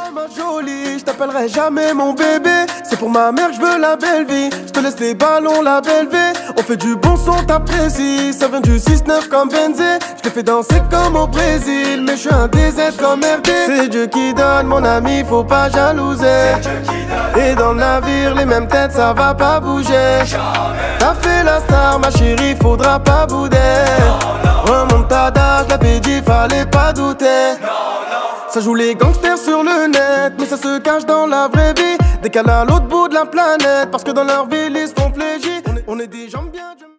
Ma jolie, je t'appellerai jamais mon bébé. C'est pour ma mère que je veux la belle vie. Je te laisse les ballons, la belle V. On fait du bon son, t'apprécies. Ça vient du 6-9 comme Benzé. Je te fais danser comme au Brésil. Mais je suis un DZ comme RD. C'est Dieu qui donne, mon ami, faut pas jalouser. Et dans le navire, les mêmes têtes, ça va pas bouger. T'as fait la star, ma chérie, faudra pas bouder. Remontada, je l'avais dit, fallait pas douter. Ça joue les gangsters sur le net, mais ça se cache dans la vraie vie. Décale à l'autre bout de la planète, parce que dans leur ville ils se font fléchir. On est des gens bien.